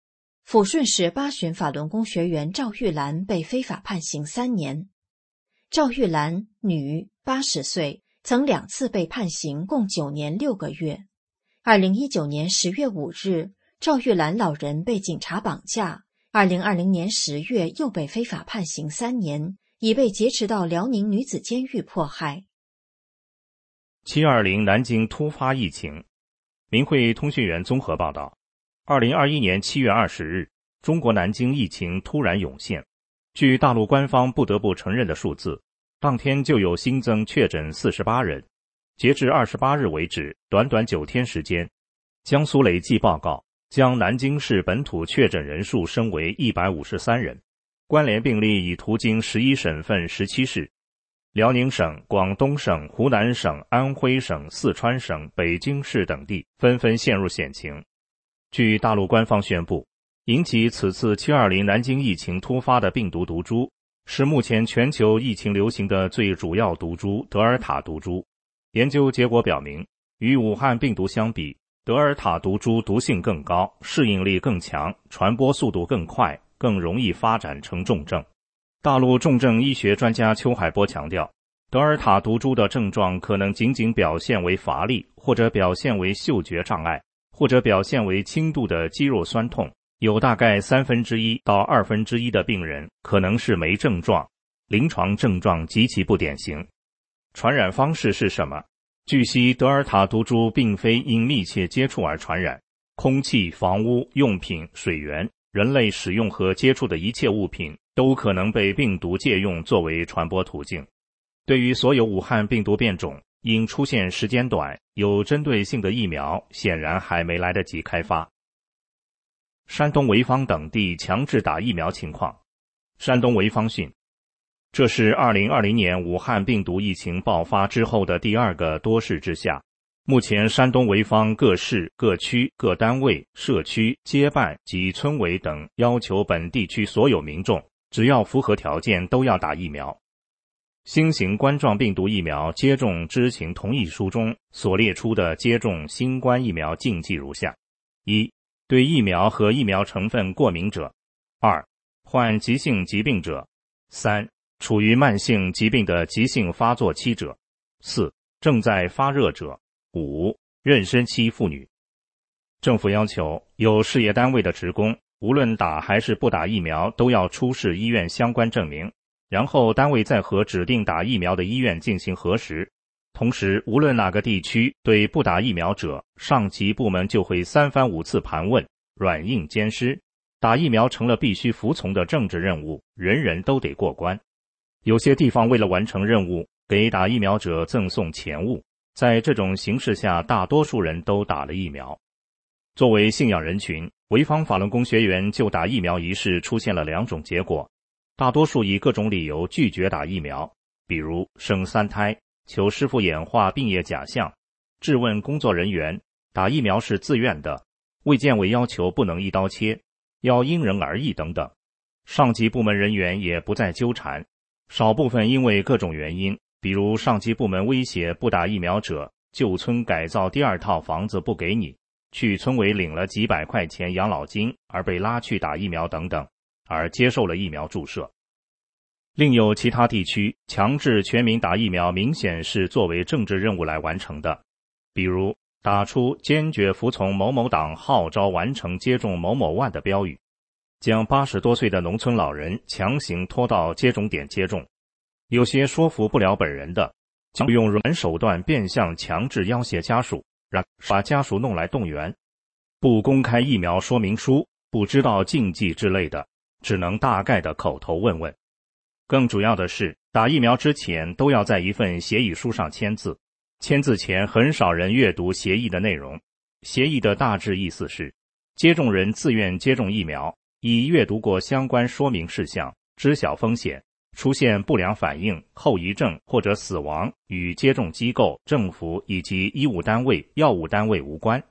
C: 抚顺市八旬法轮功学员赵玉兰被非法判刑三年。赵玉兰，女，八十岁，曾两次被判刑，共九年六个月。二零一九年十月五日，赵玉兰老人被警察绑架。二零二零年十月又被非法判刑三年，已被劫持到辽宁女子监狱迫害。
D: 七二零南京突发疫情，明慧通讯员综合报道。二零二一年七月二十日，中国南京疫情突然涌现。据大陆官方不得不承认的数字，当天就有新增确诊四十八人。截至二十八日为止，短短九天时间，江苏累计报告将南京市本土确诊人数升为一百五十三人，关联病例已途经十一省份十七市。辽宁省、广东省、湖南省、安徽省、四川省、北京市等地纷纷陷入险情。据大陆官方宣布，引起此次七二零南京疫情突发的病毒毒株是目前全球疫情流行的最主要毒株德尔塔毒株。研究结果表明，与武汉病毒相比，德尔塔毒株毒性更高，适应力更强，传播速度更快，更容易发展成重症。大陆重症医学专家邱海波强调，德尔塔毒株的症状可能仅仅表现为乏力，或者表现为嗅觉障碍，或者表现为轻度的肌肉酸痛，有大概三分之一到二分之一的病人可能是没症状，临床症状极其不典型。传染方式是什么？据悉，德尔塔毒株并非因密切接触而传染，空气、房屋、用品、水源，人类使用和接触的一切物品都可能被病毒借用作为传播途径。对于所有武汉病毒变种，因出现时间短，有针对性的疫苗显然还没来得及开发。山东潍坊等地强制打疫苗情况。山东潍坊讯，这是二零二零年武汉病毒疫情爆发之后的第二个多事之夏。目前山东潍坊各市、各区、各单位、社区、街办及村委等要求本地区所有民众，只要符合条件都要打疫苗。新型冠状病毒疫苗接种知情同意书中所列出的接种新冠疫苗禁忌如下：一、对疫苗和疫苗成分过敏者；二、患急性疾病者；三、处于慢性疾病的急性发作期者；四、正在发热者；五、妊娠期妇女。政府要求有事业单位的职工，无论打还是不打疫苗，都要出示医院相关证明，然后单位再和指定打疫苗的医院进行核实。同时，无论哪个地区对不打疫苗者，上级部门就会三番五次盘问，软硬兼施。打疫苗成了必须服从的政治任务，人人都得过关。有些地方为了完成任务，给打疫苗者赠送钱物，在这种形势下，大多数人都打了疫苗。作为信仰人群，潍坊法轮功学员就打疫苗一事出现了两种结果。大多数以各种理由拒绝打疫苗，比如生三胎、求师傅演化病业假象、质问工作人员打疫苗是自愿的、卫健委要求不能一刀切，要因人而异等等。上级部门人员也不再纠缠，少部分因为各种原因，比如上级部门威胁不打疫苗者旧村改造第二套房子不给你，去村委领了几百块钱养老金而被拉去打疫苗等等，而接受了疫苗注射。另有其他地区强制全民打疫苗，明显是作为政治任务来完成的，比如打出坚决服从某某党号召完成接种某某万的标语，将八十多岁的农村老人强行拖到接种点接种。有些说服不了本人的，就用软手段变相强制要挟家属，让把家属弄来动员。不公开疫苗说明书，不知道禁忌之类的，只能大概的口头问问。更主要的是，打疫苗之前都要在一份协议书上签字，签字前很少人阅读协议的内容。协议的大致意思是，接种人自愿接种疫苗，已阅读过相关说明事项，知晓风险，出现不良反应、后遗症或者死亡，与接种机构、政府以及医务单位、药物单位无关。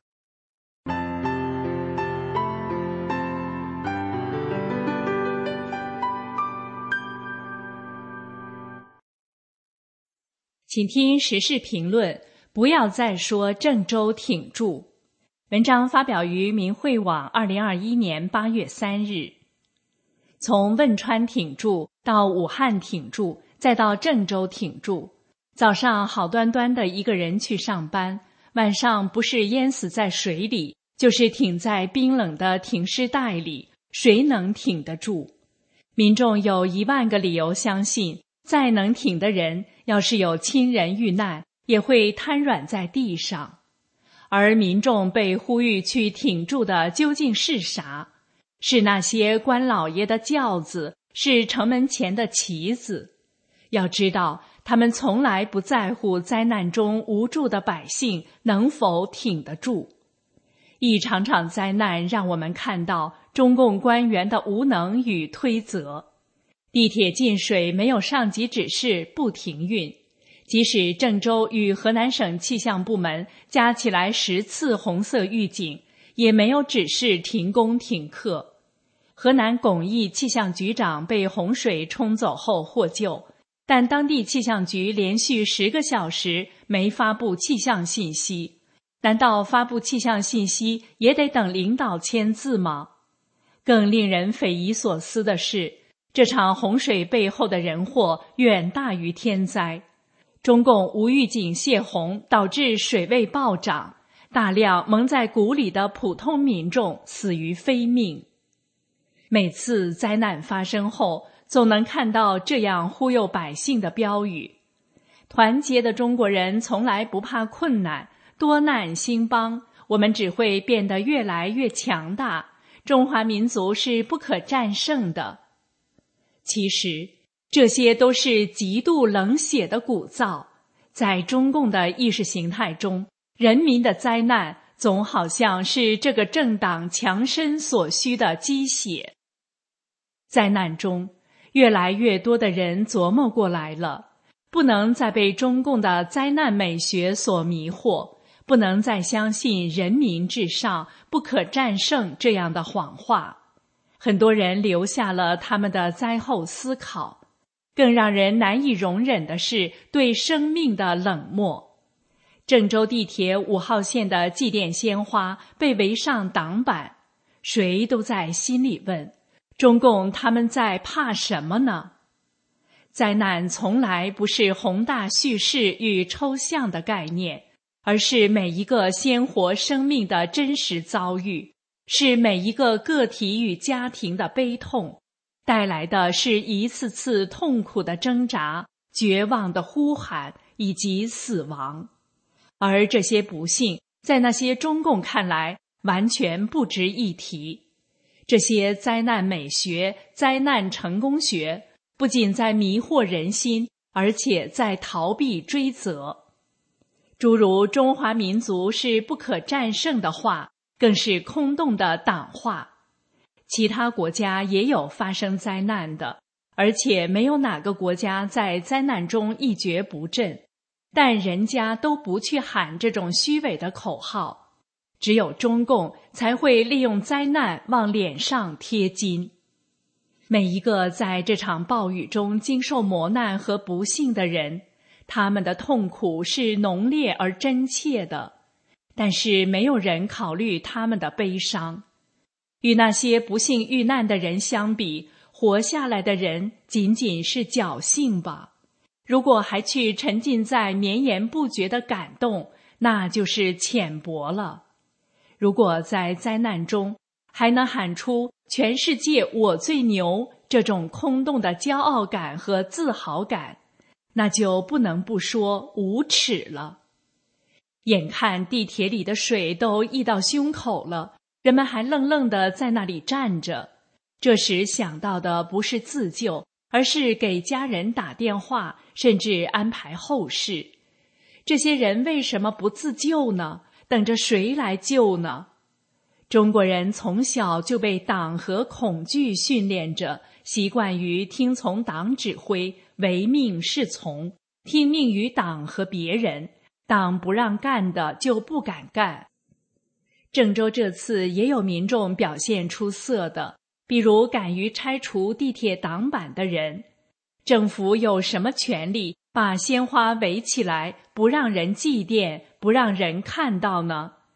E: 请听时事评论，不要再说郑州挺住。 文章发表于明慧网二零二一年八月三日。从汶川挺住到武汉挺住，再到郑州挺住，早上好端端的一个人去上班，晚上不是淹死在水里，就是挺在冰冷的停尸带里，谁能挺得住？民众有一万个理由相信，再能挺的人，要是有亲人遇难，也会瘫软在地上。而民众被呼吁去挺住的究竟是啥？是那些官老爷的轿子，是城门前的旗子。要知道，他们从来不在乎灾难中无助的百姓能否挺得住。一场场灾难让我们看到中共官员的无能与推责。地铁进水没有上级指示不停运，即使郑州与河南省气象部门加起来十次红色预警，也没有指示停工停课。河南巩义气象局长被洪水冲走后获救，但当地气象局连续十个小时没发布气象信息。难道发布气象信息也得等领导签字吗？更令人匪夷所思的是，这场洪水背后的人祸远大于天灾。中共无预警泄洪，导致水位暴涨，大量蒙在鼓里的普通民众死于非命。每次灾难发生后，总能看到这样忽悠百姓的标语：团结的中国人从来不怕困难，多难兴邦，我们只会变得越来越强大，中华民族是不可战胜的。其实这些都是极度冷血的鼓噪。在中共的意识形态中，人民的灾难总好像是这个政党强身所需的鸡血。灾难中，越来越多的人琢磨过来了，不能再被中共的灾难美学所迷惑，不能再相信人民至上、不可战胜这样的谎话。很多人留下了他们的灾后思考。更让人难以容忍的是对生命的冷漠。郑州地铁五号线的祭奠鲜花被围上挡板，谁都在心里问，中共他们在怕什么呢？灾难从来不是宏大叙事与抽象的概念，而是每一个鲜活生命的真实遭遇，是每一个个体与家庭的悲痛，带来的是一次次痛苦的挣扎、绝望的呼喊以及死亡。而这些不幸，在那些中共看来，完全不值一提。这些灾难美学、灾难成功学，不仅在迷惑人心，而且在逃避追责。诸如中华民族是不可战胜的话，更是空洞的党话。其他国家也有发生灾难的，而且没有哪个国家在灾难中一蹶不振，但人家都不去喊这种虚伪的口号，只有中共才会利用灾难往脸上贴金。每一个在这场暴雨中经受磨难和不幸的人，他们的痛苦是浓烈而真切的，但是没有人考虑他们的悲伤。与那些不幸遇难的人相比，活下来的人仅仅是侥幸吧。如果还去沉浸在绵延不绝的感动，那就是浅薄了。如果在灾难中还能喊出全世界我最牛这种空洞的骄傲感和自豪感，那就不能不说无耻了。眼看地铁里的水都溢到胸口了，人们还愣愣地在那里站着，这时想到的不是自救，而是给家人打电话，甚至安排后事。这些人为什么不自救呢？等着谁来救呢？中国人从小就被党和恐惧训练着，习惯于听从党指挥，唯命是从，听命于党和别人，党不让干的就不敢干。郑州这次也有民众表现出色的，比如敢于拆除地铁挡板的人。政府有什么权利把鲜花围起来，不让人祭奠，不让人看到呢？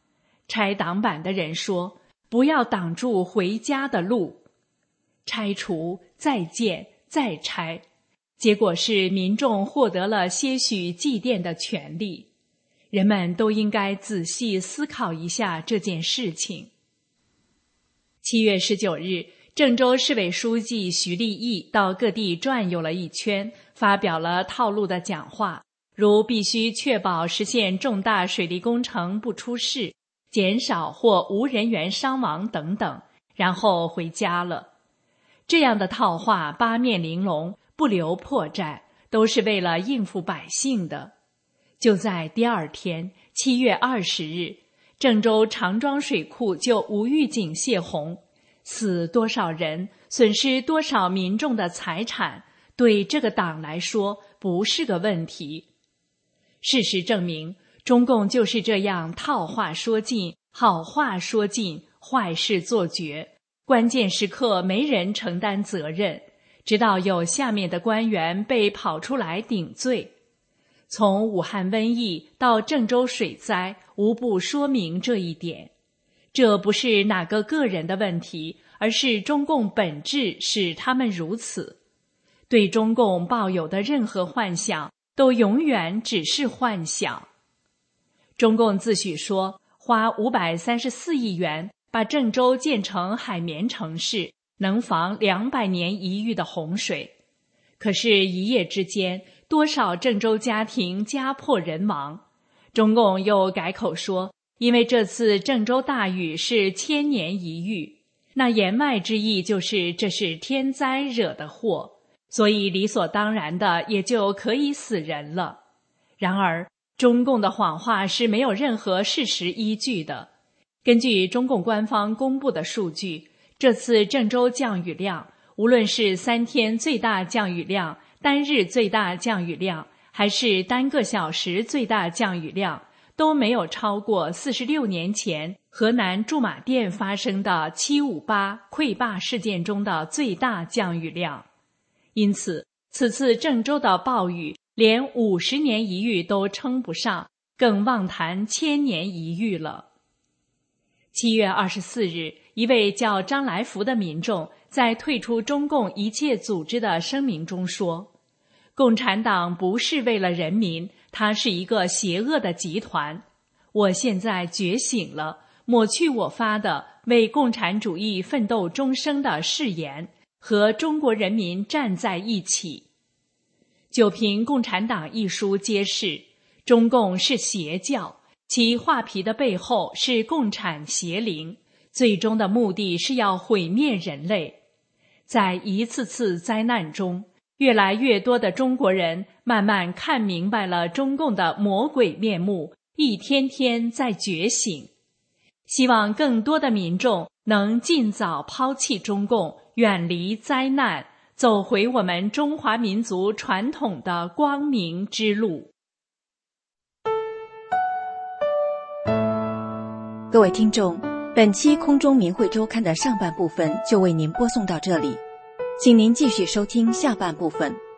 E: 拆挡板的人说：“不要挡住回家的路。”拆除，再建，再拆，结果是民众获得了些许祭奠的权利。人们都应该仔细思考一下这件事情。七月十九日，郑州市委书记徐立毅到各地转悠了一圈，发表了套路的讲话，如必须确保实现重大水利工程不出事，减少或无人员伤亡等等，然后回家了。这样的套话八面玲珑，不留破绽，都是为了应付百姓的。就在第二天，七月二十日，郑州长庄水库就无预警泄洪，死多少人，损失多少民众的财产，对这个党来说不是个问题。事实证明，中共就是这样套话说尽，好话说尽，坏事做绝，关键时刻没人承担责任，直到有下面的官员被跑出来顶罪。从武汉瘟疫到郑州水灾，无不说明这一点。这不是哪个个人的问题，而是中共本质使他们如此。对中共抱有的任何幻想，都永远只是幻想。中共自诩说，花五百三十四亿元把郑州建成海绵城市，能防两百年一遇的洪水。可是，一夜之间，多少郑州家庭家破人亡。中共又改口说，因为这次郑州大雨是千年一遇，那言外之意就是这是天灾惹的祸，所以理所当然的也就可以死人了。然而，中共的谎话是没有任何事实依据的。根据中共官方公布的数据，这次郑州降雨量，无论是三天最大降雨量、单日最大降雨量，还是单个小时最大降雨量，都没有超过四十六年前河南驻马店发生的七五八溃坝事件中的最大降雨量。因此，此次郑州的暴雨连五十年一遇都称不上，更妄谈千年一遇了。七月二十四日，一位叫张来福的民众在退出中共一切组织的声明中说，共产党不是为了人民，它是一个邪恶的集团。我现在觉醒了，抹去我发的为共产主义奋斗终生的誓言，和中国人民站在一起。就凭《共产党》一书揭示，中共是邪教，其画皮的背后是共产邪灵，最终的目的是要毁灭人类。在一次次灾难中，越来越多的中国人慢慢看明白了中共的魔鬼面目，一天天在觉醒。希望更多的民众能尽早抛弃中共，远离灾难，走回我们中华民族传统的光明之路。
C: 各位听众，本期空中明慧周刊的上半部分就为您播送到这里，请您继续收听下半部分。